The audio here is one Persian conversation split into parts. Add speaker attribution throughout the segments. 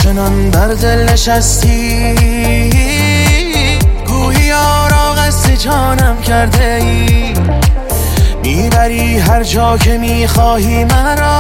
Speaker 1: آنچنان بر دل نشستی، گویی یارا قصد جانم کرده ای. میبری هر جا که میخواهی مرا،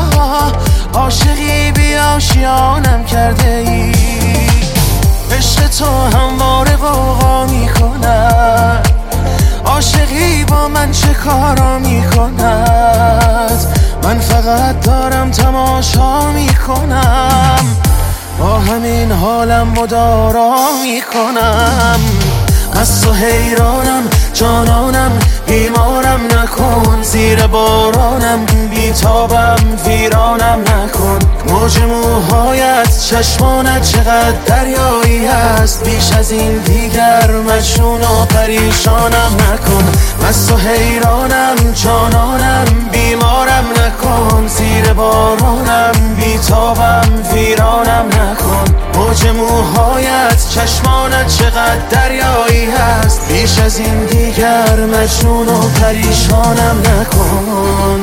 Speaker 1: عاشقی بی آشیانم کرده ای. عشق تو همواره غوغا میکند، عاشقی با من چه کارا میکند. من فقط دارم تماشا میکنم، با همین حالم مدارا میکنم. از تو حیرانم جانانم، بیمارم نکن. زیر بارانم بیتابم ویرانم نکن. موج موهایت چشمانت چقدر دریایی هست، بیش از این دیگر مجنون و پریشانم نکن. از تو حیرانم جانانم، بیمارم نکن. زیر بارانم بیتابم ویرانم نکن. موج موهایت چشمانت چقدر دریایی هست، بیش از این دیگر مجنون و پریشانم نکن.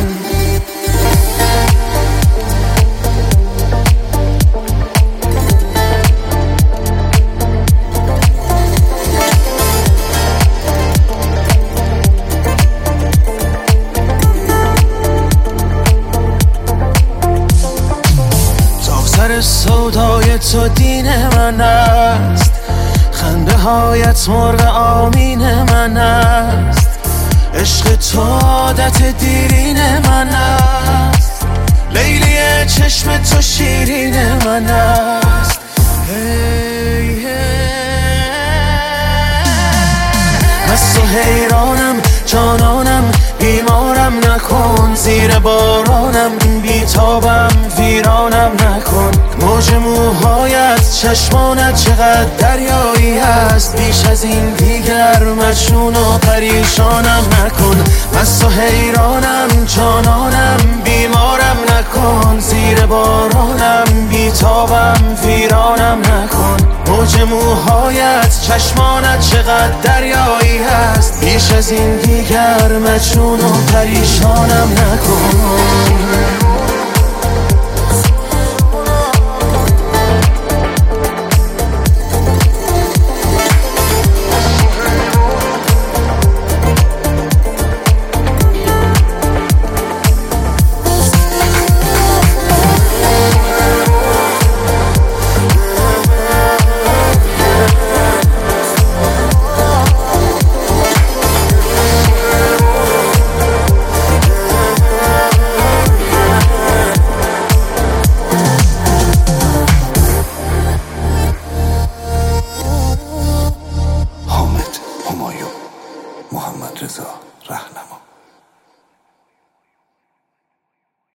Speaker 1: سر سودای تو دین من است، خنده هایت مرغ آمین من است. عشق تو عادت دیرین من است، لیلی چشم تو شیرین من است. از تو حیرانم جانانم، بیمارم نکن. زیر بارانم بیتابم ویرانم نکن. موج موهایت چشمانت چقدر دریایی هست، بیش از این دیگر مجنون و پریشانم نکن. از تو حیرانم جانانم، بیمارم نکن. زیر بارانم بیتابم ویرانم نکن. موج موهایت چشمانت چقدر دریایی هست، بیش از این دیگر مجنون و پریشانم نکن.
Speaker 2: محمد رضا رهنورد.